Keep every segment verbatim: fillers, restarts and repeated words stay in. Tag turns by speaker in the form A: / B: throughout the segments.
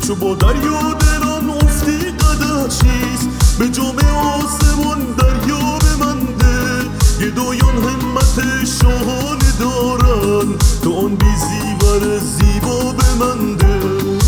A: چو با دریا دلان افتی قدر چیست به جام آسمان دریا بمنده گدایان همت شاهانه دارن تو آن بی زیور زیبا بمنده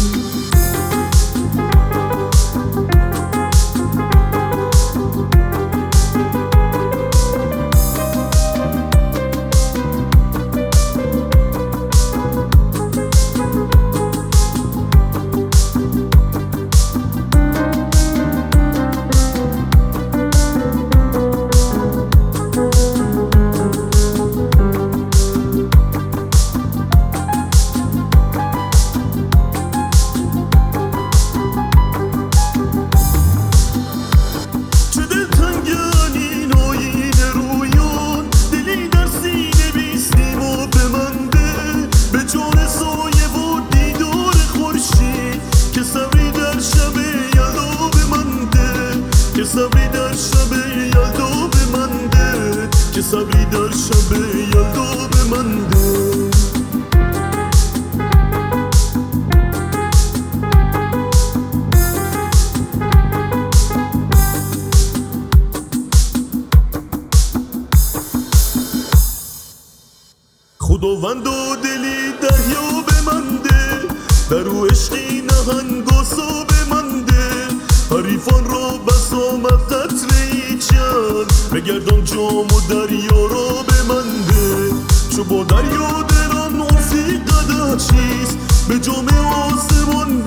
A: که صبری در شب یلدا بمنده که صبری در شب یلدا بمنده خداوند و دلی دریا بمنده در او عشقی نهنگاسا بمنده حریفان را بسامد قطره چند بگردان جام و دریا را بمنده چو با دریا دلان افتی قدر چیست به جام آسمان